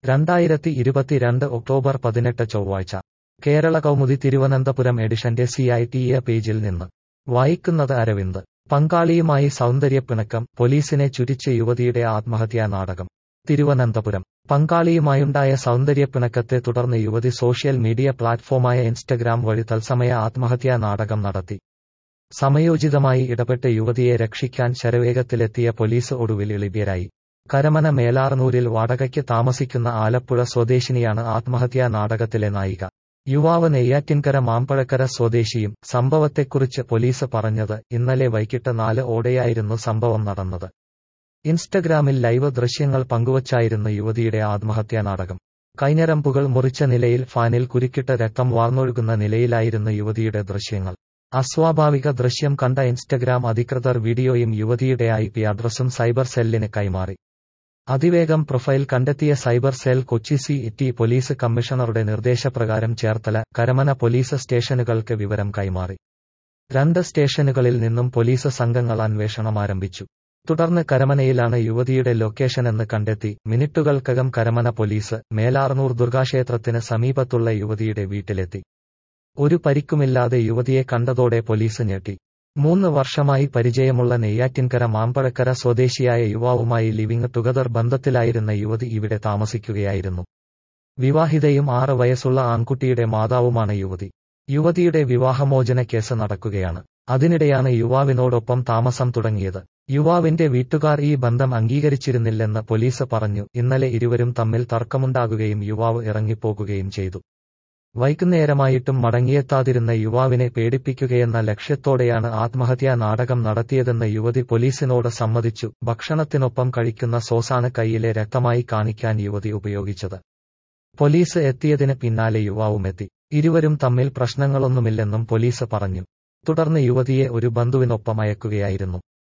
2022 October 18 ചൊവ്വാഴ്ച കേരള കൗമുദി തിരുവനന്തപുരം എഡിഷന്റെ CITE പേജിൽ നിന്ന് വായിക്കുന്നത് അരവിന്ദ്. പങ്കാളിയുമായി സൗന്ദര്യപ്പിണക്കം, പോലീസിനെ ചുരിച്ച് യുവതിയുടെ ആത്മഹത്യാ നാടകം. തിരുവനന്തപുരം. പങ്കാളിയുമായുണ്ടായ സൗന്ദര്യപ്പിണക്കത്തെ തുടർന്ന് യുവതി സോഷ്യൽ മീഡിയ പ്ലാറ്റ്ഫോമായ ഇൻസ്റ്റഗ്രാം വഴി തത്സമയ ആത്മഹത്യാ നാടകം നടത്തി. സമയോചിതമായി ഇടപെട്ട് യുവതിയെ രക്ഷിക്കാൻ ശരവേഗത്തിലെത്തിയ പോലീസ് ഒടുവിൽ ഇളിഭ്യരായി. കരമന മേലാർന്നൂരിൽ വാടകയ്ക്ക് താമസിക്കുന്ന ആലപ്പുഴ സ്വദേശിനിയാണ് ആത്മഹത്യാ നാടകത്തിലെ നായിക. യുവാവ് നെയ്യാറ്റിൻകര മാമ്പഴക്കര സ്വദേശിയും. സംഭവത്തെക്കുറിച്ച് പോലീസ് പറഞ്ഞത്, ഇന്നലെ വൈകിട്ട് 4 ഓടെയായിരുന്നു സംഭവം നടന്നത്. ഇൻസ്റ്റഗ്രാമിൽ ലൈവ് ദൃശ്യങ്ങൾ പങ്കുവച്ചായിരുന്നു യുവതിയുടെ ആത്മഹത്യാ നാടകം. കൈഞ്ഞരമ്പുകൾ മുറിച്ച നിലയിൽ ഫാനിൽ കുരുക്കിട്ട് രക്തം വാർന്നൊഴുകുന്ന നിലയിലായിരുന്നു യുവതിയുടെ ദൃശ്യങ്ങൾ. അസ്വാഭാവിക ദൃശ്യം കണ്ട ഇൻസ്റ്റഗ്രാം അധികൃതർ വീഡിയോയും യുവതിയുടെ IP അഡ്രസ്സും സൈബർ സെല്ലിന് കൈമാറി. അതിവേഗം പ്രൊഫൈൽ കണ്ടെത്തിയ cyber cell Kochi city police കമ്മീഷണറുടെ നിർദ്ദേശപ്രകാരം ചേർത്തല, കരമന പോലീസ് സ്റ്റേഷനുകൾക്ക് വിവരം കൈമാറി. 2 സ്റ്റേഷനുകളിൽ നിന്നും പോലീസ് സംഘങ്ങൾ അന്വേഷണം ആരംഭിച്ചു. തുടർന്ന് കരമനയിലാണ് യുവതിയുടെ ലൊക്കേഷനെന്ന് കണ്ടെത്തി. മിനിറ്റുകൾക്കകം കരമന പോലീസ് മേലാർന്നൂർ ദുർഗാക്ഷേത്രത്തിന് സമീപത്തുള്ള യുവതിയുടെ വീട്ടിലെത്തി. ഒരു പരിക്കുമില്ലാതെ യുവതിയെ കണ്ടതോടെ പോലീസ് ഞെട്ടി. 3 വർഷമായി പരിചയമുള്ള നെയ്യാറ്റിൻകര മാമ്പഴക്കര സ്വദേശിയായ യുവാവുമായി ലിവിംഗ് ടുഗദർ ബന്ധത്തിലായിരുന്ന യുവതി ഇവിടെ താമസിക്കുകയായിരുന്നു. വിവാഹിതയും 6 വയസ്സുള്ള ആൺകുട്ടിയുടെ മാതാവുമാണ് യുവതി. യുവതിയുടെ വിവാഹമോചന കേസ് നടക്കുകയാണ്. അതിനിടെയാണ് യുവാവിനോടൊപ്പം താമസം തുടങ്ങിയത്. യുവാവിന്റെ വീട്ടുകാർ ഈ ബന്ധം അംഗീകരിച്ചിരുന്നില്ലെന്ന് പോലീസ് പറഞ്ഞു. ഇന്നലെ ഇരുവരും തമ്മിൽ തർക്കമുണ്ടാകുകയും യുവാവ് ഇറങ്ങിപ്പോകുകയും ചെയ്തു. വൈകുന്നേരമായിട്ടും മടങ്ങിയെത്താതിരുന്ന യുവാവിനെ പേടിപ്പിക്കുകയെന്ന ലക്ഷ്യത്തോടെയാണ് ആത്മഹത്യാ നാടകം നടത്തിയതെന്ന് യുവതി പോലീസിനോട് സമ്മതിച്ചു. ഭക്ഷണത്തിനൊപ്പം കഴിക്കുന്ന സോസാണ് കൈയിലെ രക്തമായി കാണിക്കാൻ യുവതി ഉപയോഗിച്ചത്. പോലീസ് എത്തിയതിന് പിന്നാലെ യുവാവുമെത്തി. ഇരുവരും തമ്മിൽ പ്രശ്നങ്ങളൊന്നുമില്ലെന്നും പോലീസ് പറഞ്ഞു. തുടർന്ന് യുവതിയെ ഒരു ബന്ധുവിനൊപ്പം അയക്കുകയായിരുന്നു.